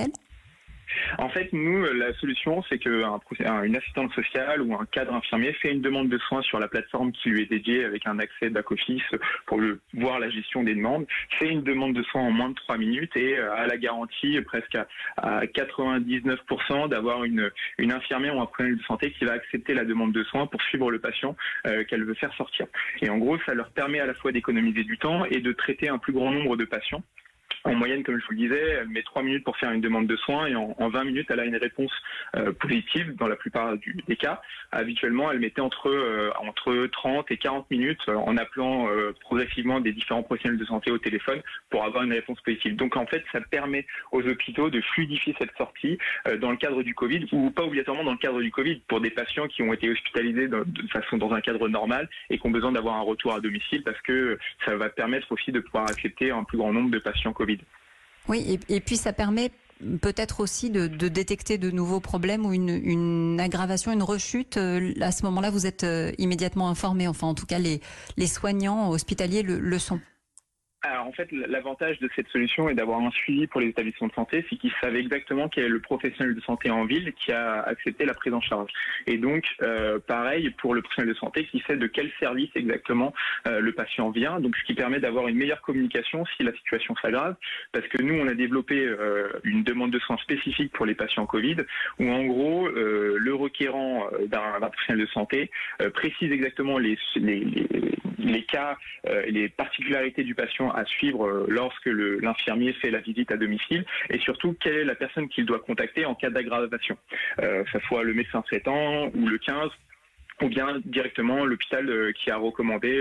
En fait, nous, la solution, c'est qu'une assistante sociale ou un cadre infirmier fait une demande de soins sur la plateforme qui lui est dédiée avec un accès back-office pour voir la gestion des demandes, fait une demande de soins en moins de 3 minutes et a la garantie presque à 99% d'avoir une infirmière ou un professionnel de santé qui va accepter la demande de soins pour suivre le patient qu'elle veut faire sortir. Et en gros, ça leur permet à la fois d'économiser du temps et de traiter un plus grand nombre de patients En moyenne, comme je vous le disais, elle met 3 minutes pour faire une demande de soins et en 20 minutes, elle a une réponse positive dans la plupart des cas. Habituellement, elle mettait entre 30 et 40 minutes en appelant progressivement des différents professionnels de santé au téléphone pour avoir une réponse positive. Donc en fait, ça permet aux hôpitaux de fluidifier cette sortie dans le cadre du Covid ou pas obligatoirement dans le cadre du Covid pour des patients qui ont été hospitalisés de façon dans un cadre normal et qui ont besoin d'avoir un retour à domicile parce que ça va permettre aussi de pouvoir accepter un plus grand nombre de patients Covid. Oui, et puis ça permet peut-être aussi de détecter de nouveaux problèmes ou une aggravation, une rechute. À ce moment-là, vous êtes immédiatement informé. Enfin, en tout cas, les soignants hospitaliers le sont. Alors en fait, l'avantage de cette solution est d'avoir un suivi pour les établissements de santé, c'est qu'ils savent exactement quel est le professionnel de santé en ville qui a accepté la prise en charge. Et donc, pareil pour le professionnel de santé qui sait de quel service exactement le patient vient, donc ce qui permet d'avoir une meilleure communication si la situation s'aggrave, parce que nous, on a développé une demande de soins spécifique pour les patients Covid, où en gros, le requérant d'un professionnel de santé précise exactement les cas et les particularités du patient à suivre lorsque l'infirmier fait la visite à domicile et surtout quelle est la personne qu'il doit contacter en cas d'aggravation, que ce soit le médecin traitant ou le 15 ou bien directement l'hôpital qui a recommandé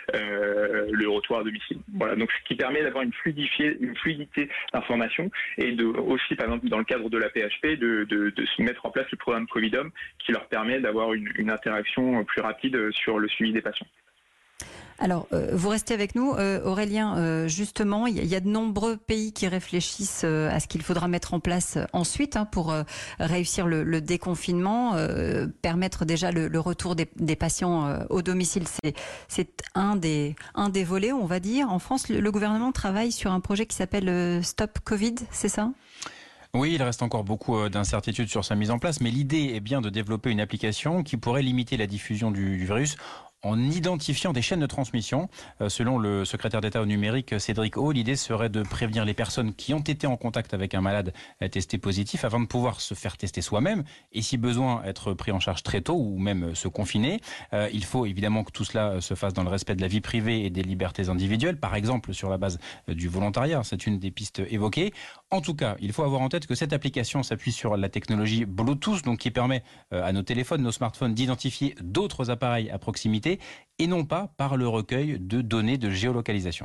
le retour à domicile. Voilà, donc ce qui permet d'avoir une fluidité d'information et aussi, par exemple, dans le cadre de la PHP, de se mettre en place le programme Covidom qui leur permet d'avoir une interaction plus rapide sur le suivi des patients. Alors, vous restez avec nous. Aurélien, justement, il y a de nombreux pays qui réfléchissent à ce qu'il faudra mettre en place ensuite pour réussir le déconfinement, permettre déjà le retour des patients au domicile. C'est un des volets, on va dire. En France, le gouvernement travaille sur un projet qui s'appelle Stop Covid, c'est ça ? Oui, il reste encore beaucoup d'incertitudes sur sa mise en place, mais l'idée est bien de développer une application qui pourrait limiter la diffusion du virus en identifiant des chaînes de transmission. Selon le secrétaire d'État au numérique, Cédric O, l'idée serait de prévenir les personnes qui ont été en contact avec un malade testé positif avant de pouvoir se faire tester soi-même et si besoin être pris en charge très tôt ou même se confiner. Il faut évidemment que tout cela se fasse dans le respect de la vie privée et des libertés individuelles, par exemple sur la base du volontariat. C'est une des pistes évoquées. En tout cas, il faut avoir en tête que cette application s'appuie sur la technologie Bluetooth, donc qui permet à nos téléphones, nos smartphones d'identifier d'autres appareils à proximité et non pas par le recueil de données de géolocalisation.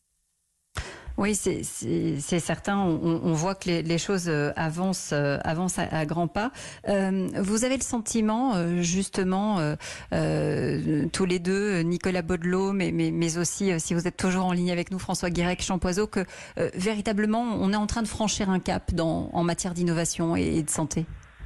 Oui, c'est certain. On voit que les choses avancent à grands pas. Vous avez le sentiment, justement, tous les deux, Nicolas Baudelot, mais aussi, si vous êtes toujours en ligne avec nous, François Guirec-Champoiseau, que véritablement, on est en train de franchir un cap en matière d'innovation et de santé.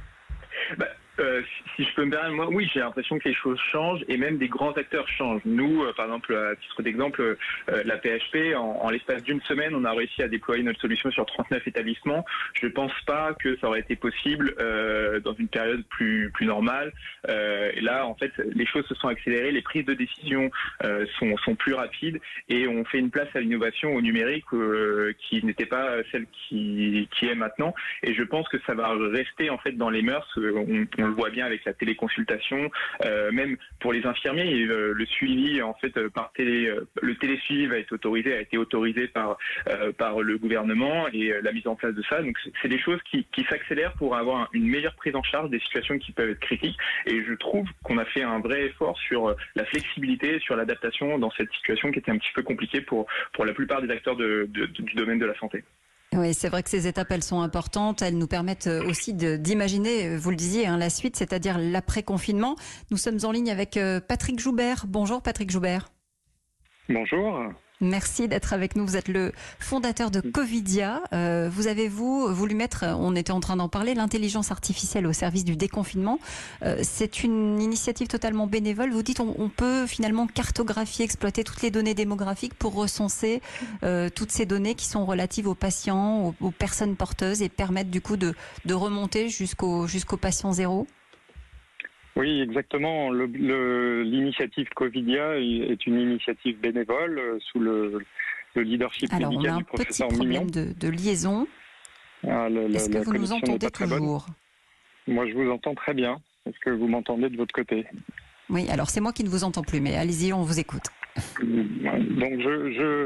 Si je peux me permettre, moi, oui, j'ai l'impression que les choses changent et même des grands acteurs changent. Nous, par exemple, à titre d'exemple, la PHP, en l'espace d'une semaine, on a réussi à déployer notre solution sur 39 établissements. Je ne pense pas que ça aurait été possible dans une période plus normale. Et là, en fait, les choses se sont accélérées, les prises de décision sont plus rapides et on fait une place à l'innovation au numérique qui n'était pas celle qui est maintenant. Et je pense que ça va rester en fait dans les mœurs. On le voit bien avec la téléconsultation, même pour les infirmiers, le suivi en fait le télésuivi a été autorisé par le gouvernement et la mise en place de ça. Donc c'est des choses qui s'accélèrent pour avoir une meilleure prise en charge des situations qui peuvent être critiques. Et je trouve qu'on a fait un vrai effort sur la flexibilité, sur l'adaptation dans cette situation qui était un petit peu compliquée pour la plupart des acteurs du domaine de la santé. Oui, c'est vrai que ces étapes, elles sont importantes. Elles nous permettent aussi d'imaginer, vous le disiez, la suite, c'est-à-dire l'après-confinement. Nous sommes en ligne avec Patrick Joubert. Bonjour Patrick Joubert. Bonjour. Merci d'être avec nous. Vous êtes le fondateur de Covidia. Vous avez voulu mettre, on était en train d'en parler, l'intelligence artificielle au service du déconfinement. C'est une initiative totalement bénévole. Vous dites on peut finalement cartographier, exploiter toutes les données démographiques pour recenser toutes ces données qui sont relatives aux patients, aux personnes porteuses et permettre du coup de remonter jusqu'au patient zéro. Oui, exactement. L'initiative Covidia est une initiative bénévole sous le leadership médical du professeur Mignon. Alors, on a un petit problème de liaison. Est-ce que vous nous entendez toujours ? Moi, je vous entends très bien. Est-ce que vous m'entendez de votre côté ? Oui, alors c'est moi qui ne vous entends plus, mais allez-y, on vous écoute. Donc,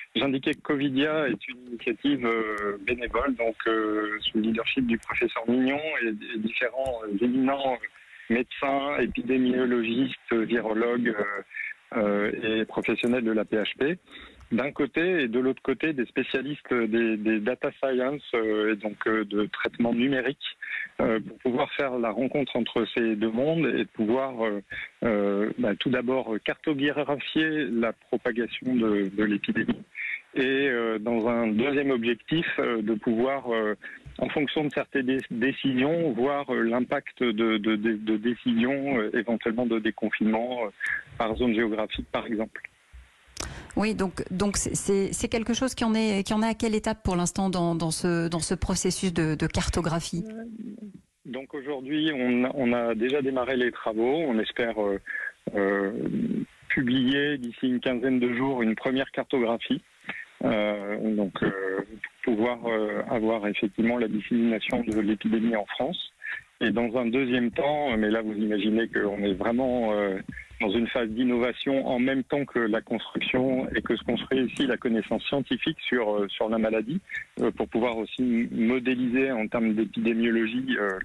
J'indiquais que Covidia est une initiative bénévole, donc sous le leadership du professeur Mignon et différents éminents médecins, épidémiologistes, virologues et professionnels de la PHP. D'un côté, et de l'autre côté, des spécialistes des data science et donc de traitement numérique pour pouvoir faire la rencontre entre ces deux mondes et pouvoir tout d'abord cartographier la propagation de l'épidémie et dans un deuxième objectif de pouvoir en fonction de certaines décisions, voir l'impact de décisions, éventuellement de déconfinement par zone géographique par exemple. Oui, donc c'est quelque chose qui en est à quelle étape pour l'instant dans ce processus de cartographie? Donc aujourd'hui, on a déjà démarré les travaux. On espère publier d'ici une quinzaine de jours une première cartographie. Pouvoir avoir effectivement la dissémination de l'épidémie en France. Et dans un deuxième temps, mais là vous imaginez qu'on est vraiment dans une phase d'innovation en même temps que la construction et que se construit ici la connaissance scientifique sur la maladie pour pouvoir aussi modéliser en termes d'épidémiologie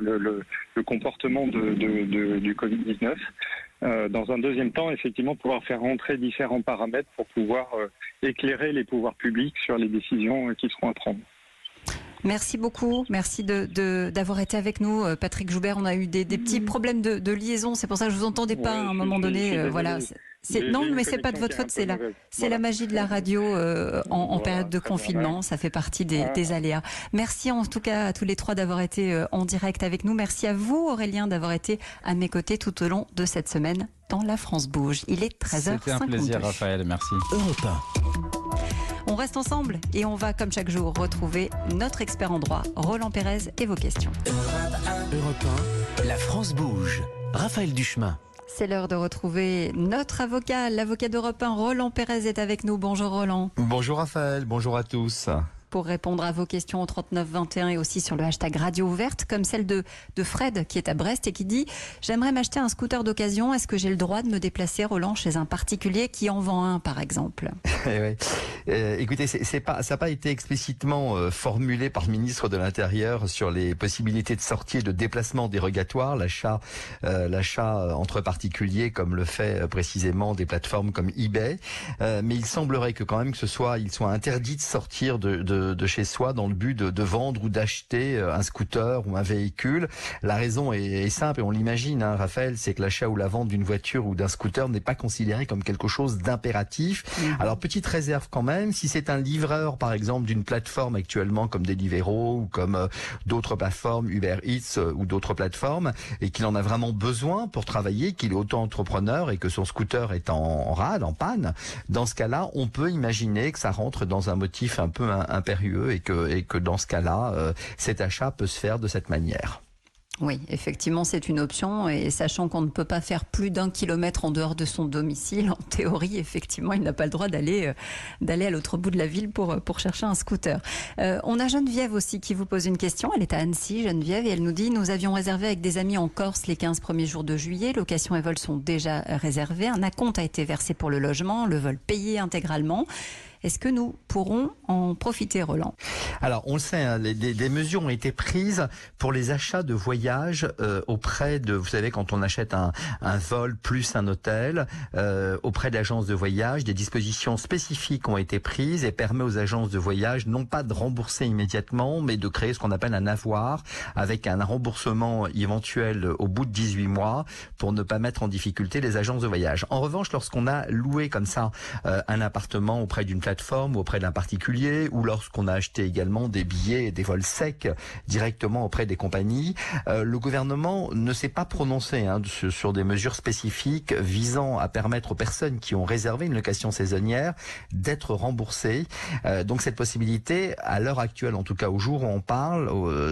le comportement du Covid-19. Dans un deuxième temps, effectivement, pouvoir faire rentrer différents paramètres pour pouvoir éclairer les pouvoirs publics sur les décisions qui seront à prendre. Merci beaucoup, merci d'avoir été avec nous, Patrick Joubert. On a eu des petits problèmes de liaison, c'est pour ça que je vous entendais pas à un moment donné. Voilà. Non, mais c'est pas de votre faute, c'est la magie de la radio en période de confinement, ça fait partie des aléas. Merci en tout cas à tous les trois d'avoir été en direct avec nous. Merci à vous, Aurélien, d'avoir été à mes côtés tout au long de cette semaine dans La France Bouge. Il est 13h52. C'était un plaisir, Raphaël, merci. Europe 1. On reste ensemble et on va, comme chaque jour, retrouver notre expert en droit, Roland Pérez, et vos questions. Europe 1, La France Bouge. Raphaël Duchemin. C'est l'heure de retrouver notre avocat, l'avocat d'Europe 1, Roland Pérez est avec nous. Bonjour Roland. Bonjour Raphaël, bonjour à tous. Pour répondre à vos questions au 3921 et aussi sur le hashtag Radio Ouverte, comme celle de Fred qui est à Brest et qui dit « J'aimerais m'acheter un scooter d'occasion, est-ce que j'ai le droit de me déplacer, Roland, chez un particulier qui en vend un par exemple ?» Écoutez, ça n'a pas été explicitement formulé par le ministre de l'Intérieur sur les possibilités de sortie et de déplacement dérogatoire, l'achat entre particuliers comme le fait précisément des plateformes comme eBay, mais il semblerait que quand même il soit interdit de sortir de chez soi dans le but de vendre ou d'acheter un scooter ou un véhicule. La raison est simple et on l'imagine, hein, Raphaël, c'est que l'achat ou la vente d'une voiture ou d'un scooter n'est pas considéré comme quelque chose d'impératif. Alors petite réserve quand même, si c'est un livreur par exemple d'une plateforme actuellement comme Deliveroo ou comme d'autres plateformes, Uber Eats ou d'autres plateformes, et qu'il en a vraiment besoin pour travailler, qu'il est auto-entrepreneur et que son scooter est en rade, en panne, dans ce cas-là, on peut imaginer que ça rentre dans un motif un peu impérieux et que dans ce cas-là, cet achat peut se faire de cette manière. Oui, effectivement, c'est une option et sachant qu'on ne peut pas faire plus d'1 kilomètre en dehors de son domicile, en théorie, effectivement, il n'a pas le droit d'aller à l'autre bout de la ville pour chercher un scooter. On a Geneviève aussi qui vous pose une question. Elle est à Annecy, Geneviève, et elle nous dit « Nous avions réservé avec des amis en Corse les 15 premiers jours de juillet. Location et vol sont déjà réservés. Un acompte a été versé pour le logement, le vol payé intégralement. » Est-ce que nous pourrons en profiter, Roland? Alors, on le sait, hein, des mesures ont été prises pour les achats de voyages auprès de, vous savez, quand on achète un vol plus un hôtel, auprès d'agences de voyage, des dispositions spécifiques ont été prises et permet aux agences de voyage non pas de rembourser immédiatement, mais de créer ce qu'on appelle un avoir avec un remboursement éventuel au bout de 18 mois pour ne pas mettre en difficulté les agences de voyage. En revanche, lorsqu'on a loué comme ça un appartement auprès d'une plateforme ou auprès d'un particulier, ou lorsqu'on a acheté également des billets et des vols secs directement auprès des compagnies, le gouvernement ne s'est pas prononcé sur des mesures spécifiques visant à permettre aux personnes qui ont réservé une location saisonnière d'être remboursées. Donc cette possibilité, à l'heure actuelle, en tout cas au jour où on parle,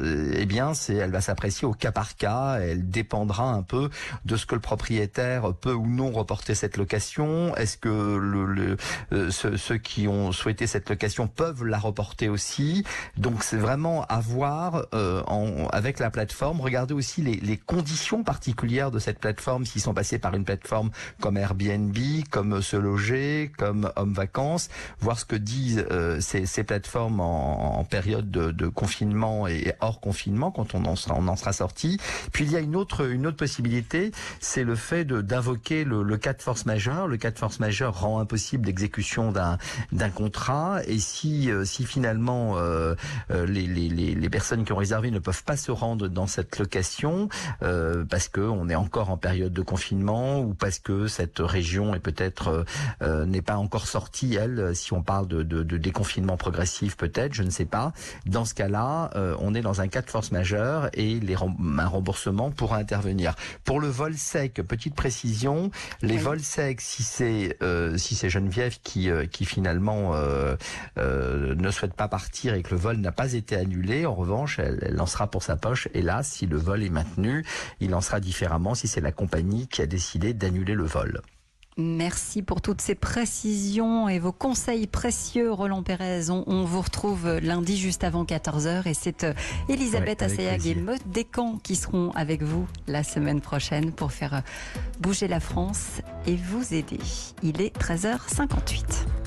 elle va s'apprécier au cas par cas. Elle dépendra un peu de ce que le propriétaire peut ou non reporter cette location. Est-ce que ceux qui ont souhaité cette location peuvent la reporter aussi. Donc c'est vraiment à voir avec la plateforme. Regardez aussi les conditions particulières de cette plateforme, s'ils sont passés par une plateforme comme Airbnb, comme Se Loger, comme Home Vacances, voir ce que disent ces plateformes en période de confinement et hors confinement, quand on en sera sorti. Puis il y a une autre possibilité, c'est le fait d'invoquer le cas de force majeure. Le cas de force majeure rend impossible l'exécution d'un contrat, et si finalement les personnes qui ont réservé ne peuvent pas se rendre dans cette location parce que on est encore en période de confinement, ou parce que cette région est peut-être n'est pas encore sortie, elle, si on parle de déconfinement progressif, peut-être, je ne sais pas. Dans ce cas-là, on est dans un cas de force majeure et un remboursement pourra intervenir. Pour le vol sec, petite précision, les vols secs, si c'est Geneviève qui finalement ne souhaite pas partir et que le vol n'a pas été annulé, en revanche, elle lancera pour sa poche. Et là, si le vol est maintenu, il lancera différemment si c'est la compagnie qui a décidé d'annuler le vol. Merci pour toutes ces précisions et vos conseils précieux, Roland Pérez. On vous retrouve lundi juste avant 14h, et c'est Elisabeth Assayag et Maud Descamps qui seront avec vous la semaine prochaine pour faire bouger la France et vous aider. Il est 13h58.